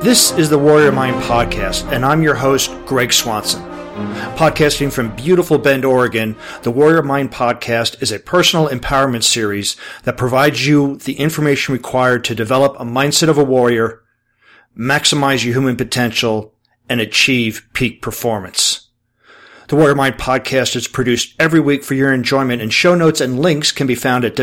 This is the Warrior Mind Podcast, and I'm your host, Greg Swanson. Podcasting from beautiful Bend, Oregon, the Warrior Mind Podcast is a personal empowerment series that provides you the information required to develop a mindset of a warrior, maximize your human potential, and achieve peak performance. The Warrior Mind Podcast is produced every week for your enjoyment, and show notes and links can be found at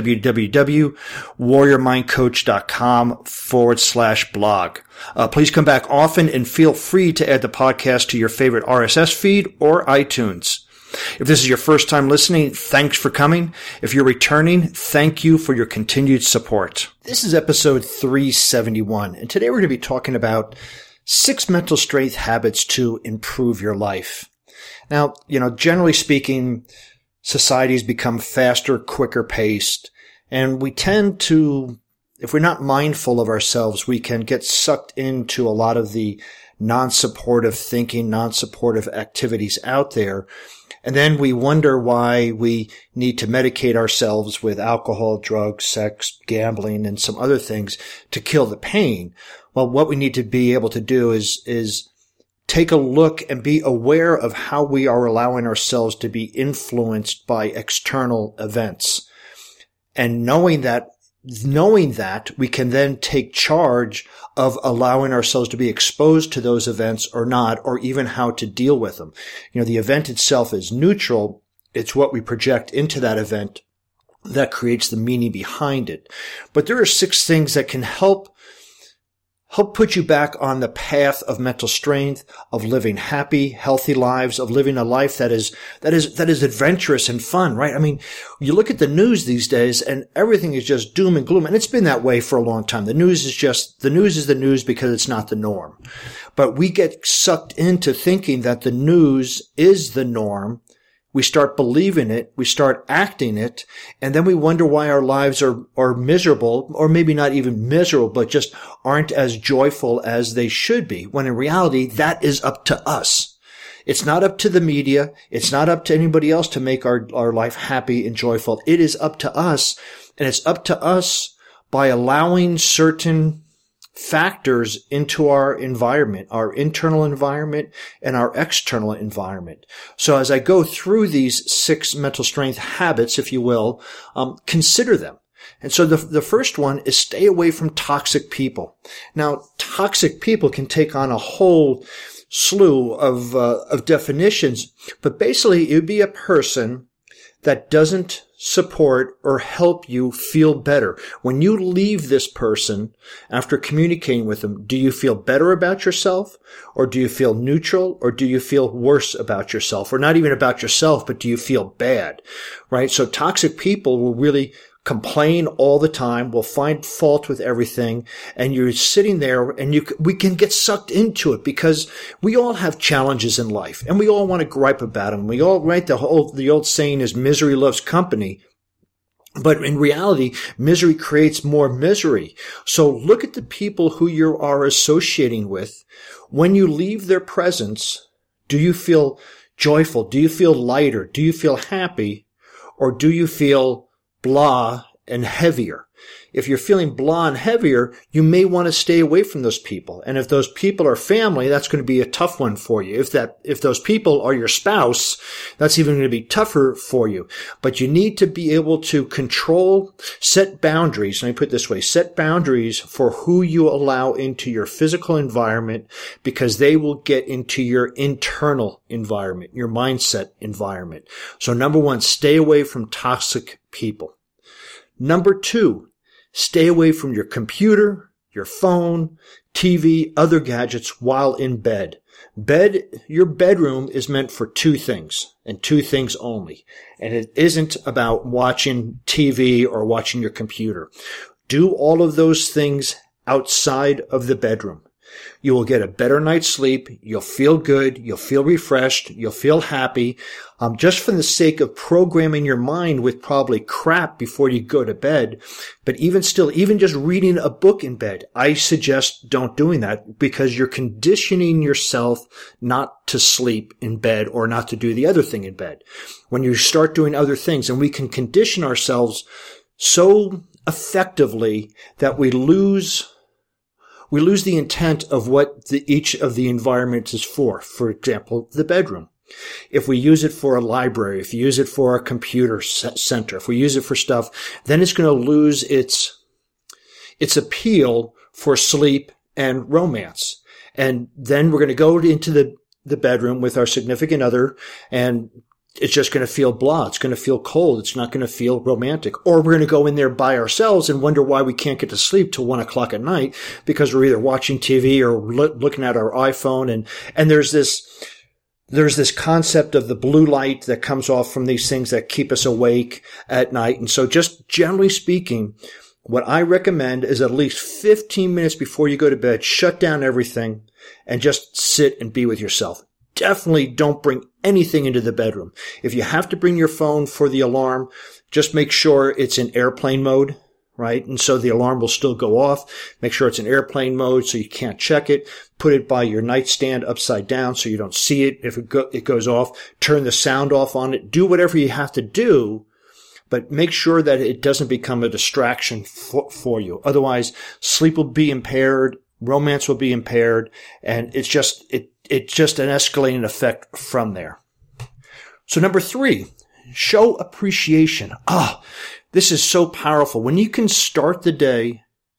www.warriormindcoach.com/blog. Please come back often and feel free to add the podcast to your favorite RSS feed or iTunes. If this is your first time listening, thanks for coming. If you're returning, thank you for your continued support. This is episode 371, and today we're going to be talking about 6 mental strength habits to improve your life. Now, generally speaking, societies become faster, quicker paced, and we tend to, if we're not mindful of ourselves, we can get sucked into a lot of the non-supportive thinking, non-supportive activities out there. And then we wonder why we need to medicate ourselves with alcohol, drugs, sex, gambling, and some other things to kill the pain. Well, what we need to be able to do is take a look and be aware of how we are allowing ourselves to be influenced by external events. And knowing that, we can then take charge of allowing ourselves to be exposed to those events or not, or even how to deal with them. The event itself is neutral. It's what we project into that event that creates the meaning behind it. But there are 6 things that can help put you back on the path of mental strength, of living happy, healthy lives, of living a life that is adventurous and fun, right? I mean, you look at the news these days and everything is just doom and gloom. And it's been that way for a long time. The news is the news because it's not the norm. But we get sucked into thinking that the news is the norm. We start believing it, we start acting it, and then we wonder why our lives are miserable, or maybe not even miserable, but just aren't as joyful as they should be, when in reality, that is up to us. It's not up to the media, it's not up to anybody else to make our life happy and joyful. It is up to us, and it's up to us by allowing certain factors into our environment, our internal environment and our external environment. So as I go through these 6 mental strength habits, if you will, consider them. And so the first one is stay away from toxic people. Now, toxic people can take on a whole slew of definitions, but basically it would be a person that doesn't support or help you feel better. When you leave this person after communicating with them, do you feel better about yourself, or do you feel neutral, or do you feel worse about yourself, or not even about yourself, but do you feel bad, right? So toxic people will really complain all the time, will find fault with everything, and you're sitting there and we can get sucked into it because we all have challenges in life and we all want to gripe about them. We all, right? The old saying is misery loves company. But in reality, misery creates more misery. So look at the people who you are associating with. When you leave their presence, do you feel joyful? Do you feel lighter? Do you feel happy? Or do you feel blah and heavier? If you're feeling blah and heavier, you may want to stay away from those people. And if those people are family, that's going to be a tough one for you. If those people are your spouse, that's even going to be tougher for you. But you need to be able to set boundaries. Let me put it this way, set boundaries for who you allow into your physical environment, because they will get into your internal environment, your mindset environment. So number 1, stay away from toxic people. Number 2, stay away from your computer, your phone, TV, other gadgets while in bed. Your bedroom is meant for 2 things, and 2 things only. And it isn't about watching TV or watching your computer. Do all of those things outside of the bedroom. You will get a better night's sleep. You'll feel good. You'll feel refreshed. You'll feel happy. Just for the sake of programming your mind with probably crap before you go to bed. But even just reading a book in bed, I suggest don't doing that, because you're conditioning yourself not to sleep in bed or not to do the other thing in bed. When you start doing other things, and we can condition ourselves so effectively that we lose we lose the intent of what each of the environments is for. For example, the bedroom. If we use it for a library, if we use it for a computer center, if we use it for stuff, then it's going to lose its appeal for sleep and romance. And then we're going to go into the bedroom with our significant other, and it's just going to feel blah. It's going to feel cold. It's not going to feel romantic. Or we're going to go in there by ourselves and wonder why we can't get to sleep till 1 o'clock at night because we're either watching TV or looking at our iPhone. And there's this concept of the blue light that comes off from these things that keep us awake at night. And so just generally speaking, what I recommend is at least 15 minutes before you go to bed, shut down everything and just sit and be with yourself. Definitely don't bring anything into the bedroom. If you have to bring your phone for the alarm, just make sure it's in airplane mode, right? And so the alarm will still go off. Make sure it's in airplane mode so you can't check it. Put it by your nightstand upside down so you don't see it if it goes off. Turn the sound off on it. Do whatever you have to do, but make sure that it doesn't become a distraction for you. Otherwise, sleep will be impaired, romance will be impaired, and it's just an escalating effect from there. So number 3, show appreciation. This is so powerful. When you can start the day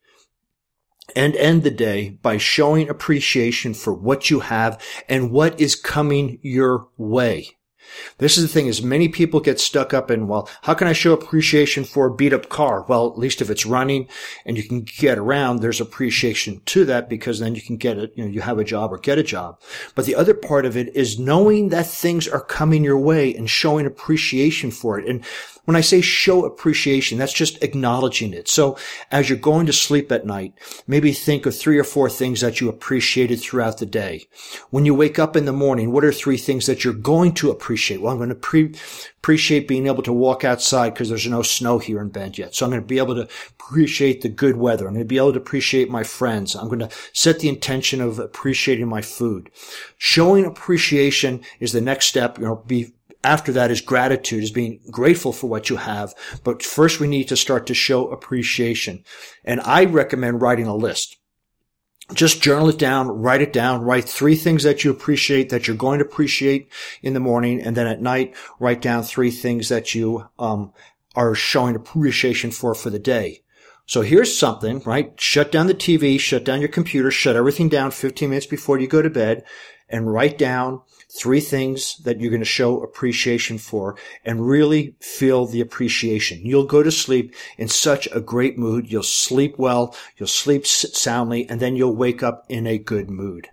and end the day by showing appreciation for what you have and what is coming your way. This is the thing, is many people get stuck up in, well, how can I show appreciation for a beat up car? Well, at least if it's running and you can get around, there's appreciation to that because then you can get it, you have a job or get a job. But the other part of it is knowing that things are coming your way and showing appreciation for it. And when I say show appreciation, that's just acknowledging it. So as you're going to sleep at night, maybe think of 3 or 4 things that you appreciated throughout the day. When you wake up in the morning, what are 3 things that you're going to appreciate? Well, I'm going to appreciate being able to walk outside because there's no snow here in Bend yet. So I'm going to be able to appreciate the good weather. I'm going to be able to appreciate my friends. I'm going to set the intention of appreciating my food. Showing appreciation is the next step. After that is gratitude, is being grateful for what you have. But first we need to start to show appreciation. And I recommend writing a list. Just journal it down, write 3 things that you appreciate, that you're going to appreciate in the morning. And then at night, write down 3 things that you, are showing appreciation for the day. So here's something, right? Shut down the TV, shut down your computer, shut everything down 15 minutes before you go to bed, and write down 3 things that you're going to show appreciation for and really feel the appreciation. You'll go to sleep in such a great mood. You'll sleep well. You'll sleep soundly, and then you'll wake up in a good mood.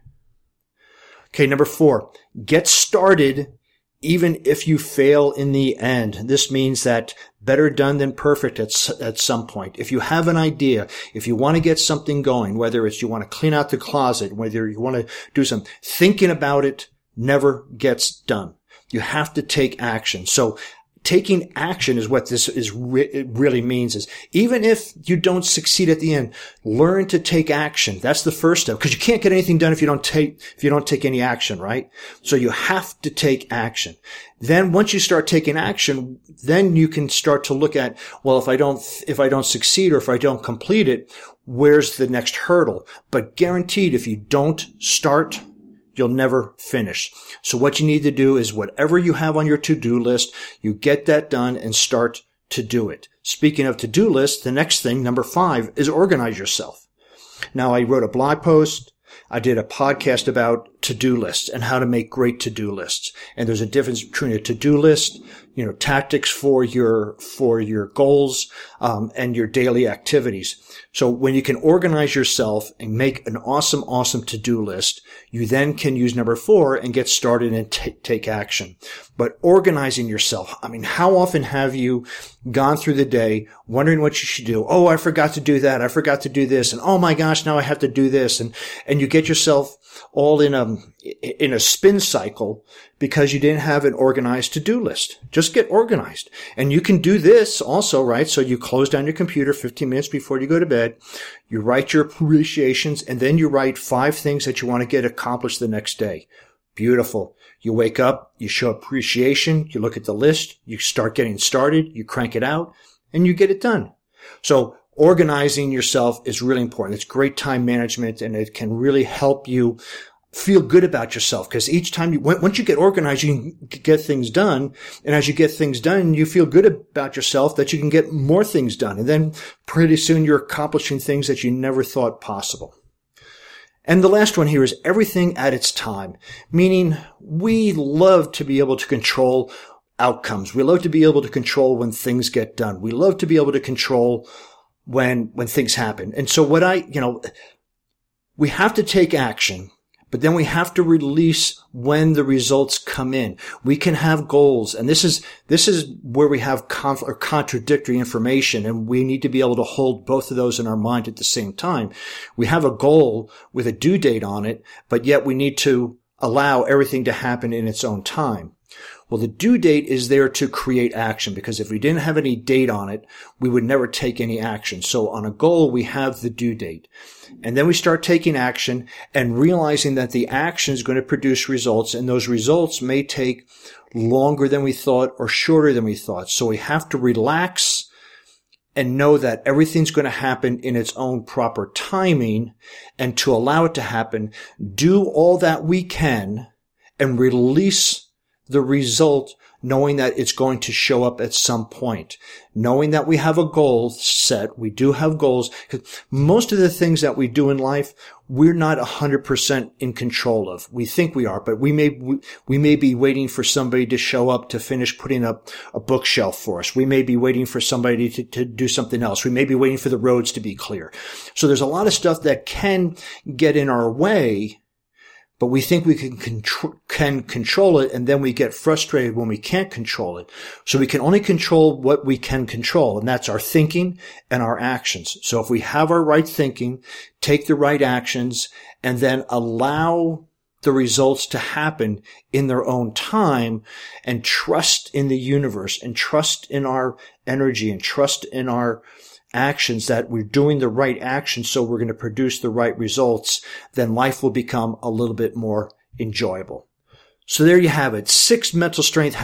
Okay, number 4, get started even if you fail in the end. This means that better done than perfect at some point. If you have an idea, if you want to get something going, whether it's you want to clean out the closet, whether you want to do something, thinking about it never gets done. You have to take action. So taking action is what this it really means, is even if you don't succeed at the end, learn to take action. That's the first step, because you can't get anything done if you don't take any action, right? So you have to take action. Then once you start taking action, then you can start to look at, well, if I don't succeed or if I don't complete it, where's the next hurdle? But guaranteed, if you don't start, you'll never finish. So what you need to do is whatever you have on your to-do list, you get that done and start to do it. Speaking of to-do lists, the next thing, number 5, is organize yourself. Now, I wrote a blog post. I did a podcast about to-do lists and how to make great to-do lists. And there's a difference between a to-do list, tactics for your goals, and your daily activities. So when you can organize yourself and make an awesome to-do list, you then can use number 4 and get started and take action. But organizing yourself, how often have you gone through the day wondering what you should do? Oh, I forgot to do that. I forgot to do this. And oh my gosh, now I have to do this. And you get yourself all in a spin cycle because you didn't have an organized to-do list. Just get organized. And you can do this also, right? So you close down your computer 15 minutes before you go to bed. You write your appreciations, and then you write 5 things that you want to get accomplished the next day. Beautiful. You wake up, you show appreciation, you look at the list, you start getting started, you crank it out, and you get it done. So organizing yourself is really important. It's great time management, and it can really help you feel good about yourself, because each time once you get organized, you can get things done. And as you get things done, you feel good about yourself that you can get more things done. And then pretty soon you're accomplishing things that you never thought possible. And the last one here is everything at its time, meaning we love to be able to control outcomes. We love to be able to control when things get done. We love to be able to control when things happen. And so we have to take action, but then we have to release when the results come in. We can have goals, and this is where we have conflict or contradictory information, and we need to be able to hold both of those in our mind at the same time. We have a goal with a due date on it, but yet we need to allow everything to happen in its own time. Well, the due date is there to create action, because if we didn't have any date on it, we would never take any action. So on a goal, we have the due date. And then we start taking action and realizing that the action is going to produce results, and those results may take longer than we thought or shorter than we thought. So we have to relax and know that everything's going to happen in its own proper timing, and to allow it to happen, do all that we can and release the result, knowing that it's going to show up at some point, knowing that we have a goal set. We do have goals, because most of the things that we do in life, we're not 100% in control of. We think we are, but we may be waiting for somebody to show up to finish putting up a bookshelf for us. We may be waiting for somebody to do something else. We may be waiting for the roads to be clear. So there's a lot of stuff that can get in our way, but we think we can control it, and then we get frustrated when we can't control it. So we can only control what we can control, and that's our thinking and our actions. So if we have our right thinking, take the right actions, and then allow the results to happen in their own time, and trust in the universe, and trust in our energy, and trust in our actions, that we're doing the right action, so we're going to produce the right results, then life will become a little bit more enjoyable. So there you have it. 6 mental strength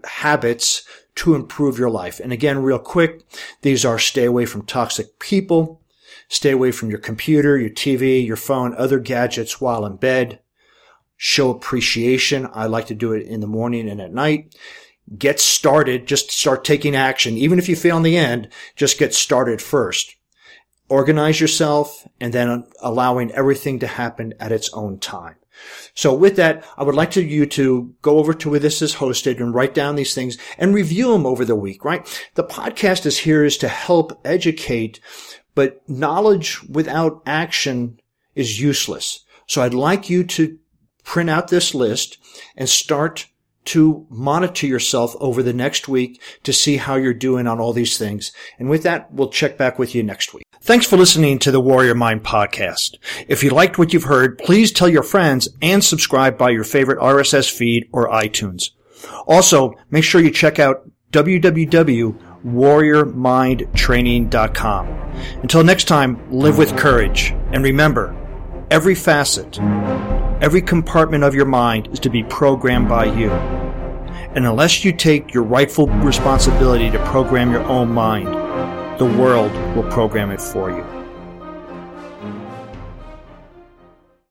habits to improve your life. And again, real quick, these are: stay away from toxic people, stay away from your computer, your TV, your phone, other gadgets while in bed, show appreciation. I like to do it in the morning and at night. Get started. Just start taking action. Even if you fail in the end, just get started first. Organize yourself, and then allowing everything to happen at its own time. So with that, I would like you to go over to where this is hosted and write down these things and review them over the week, right? The podcast is to help educate, but knowledge without action is useless. So I'd like you to print out this list and start to monitor yourself over the next week to see how you're doing on all these things. And with that, we'll check back with you next week. Thanks for listening to the Warrior Mind podcast. If you liked what you've heard, please tell your friends and subscribe by your favorite RSS feed or iTunes. Also, make sure you check out www.warriormindtraining.com. Until next time, live with courage. And remember, every facet, every compartment of your mind is to be programmed by you. And unless you take your rightful responsibility to program your own mind, the world will program it for you.